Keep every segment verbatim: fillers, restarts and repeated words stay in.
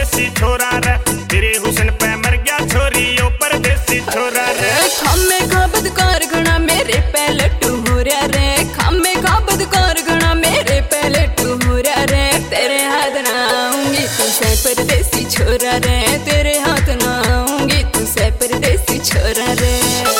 परदेसी छोरा रे, तेरे हुस्न पे मर गया छोरी ओ परदेसी छोरा रे। खामे खा बदकार घना मेरे पे लट्टू हो रहा रे, खामे खा बदकार घना मेरे पे लट्टू हो रहा रे। तेरे हाथ ना आऊंगी तू से परदेसी छोरा रे, तेरे हाथ ना आऊंगी तू से परदेसी छोरा रे।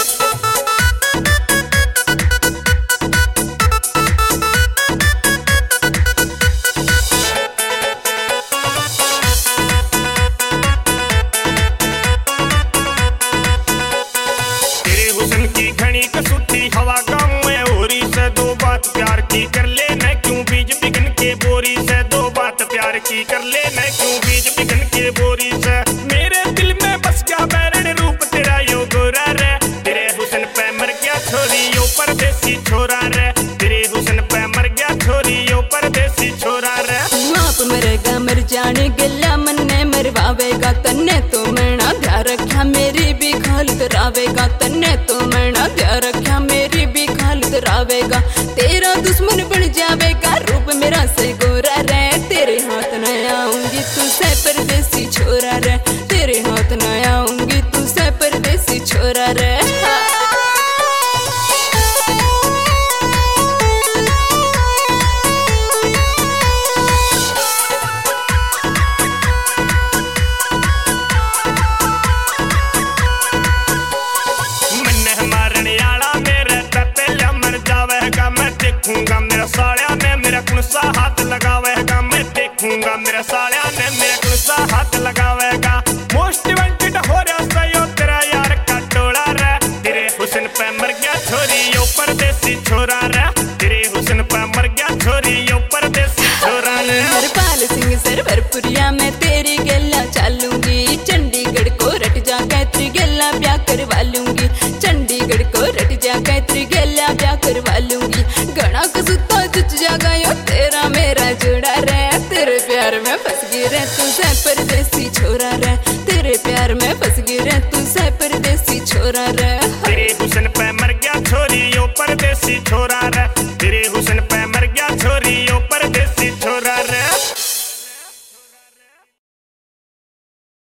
हवा गाँव में होरी से दो बात प्यार की कर ले न क्यों बीज बिगन के बोरी से, दो बात प्यार की कर ले न क्यों बीज बिगन के बोरी से। मेरे दिल में बस गया बैरण रूप तेरा यो गोरा रे, तेरे हुस्न पे मर गया छोरी यो परदेसी छोरा रे, तेरे हुस्न पे मर गया छोरी यो परदेसी छोरा रे। आप मरेगा मर जाने गला मन ने मरवावेगा तन्ने तो मैना ध्यान रखा मेरी भी खालत रावेगा, तन्ने तो मैना ध्यान रखा मेरी भी खालत रावेगा। तेरा दुश्मन बन जावेगा रूप मेरा से गोरा रे, तेरे हाथ न आऊंगी तू से परदेसी छोरा रे, तेरे हाथ न आऊंगी तू से परदेसी छोरा रे। देखूंगा मेरा सालिया ने मेरा कुनसा हाथ लगावेगा, मैं देखूंगा मेरा सालिया ने मेरा कुनसा हाथ लगावेगा। मोस्ट वांटेड हो रहा सयो तेरा यार का टोला रे, तेरे हुस्न पे मर गया छोरी यो परदेसी छोरा रे, तेरे हुस्न पे मर गया छोरी यो परदेसी छोरा रे। हरपाल सिंह सरवरपुरिया मैं तेरी गल्ला चालूंगी, चंडीगढ़ को रट जा कैत्री गल्ला ब्याह करवा लूंगी, चंडीगढ़ को रट जा कैत्री गल्ला ब्याह करवा लूंगी। घना कसुता तुझ जागा यो तेरा मेरा जोड़ा रे, तेरे प्यार में फंस गई रे तू से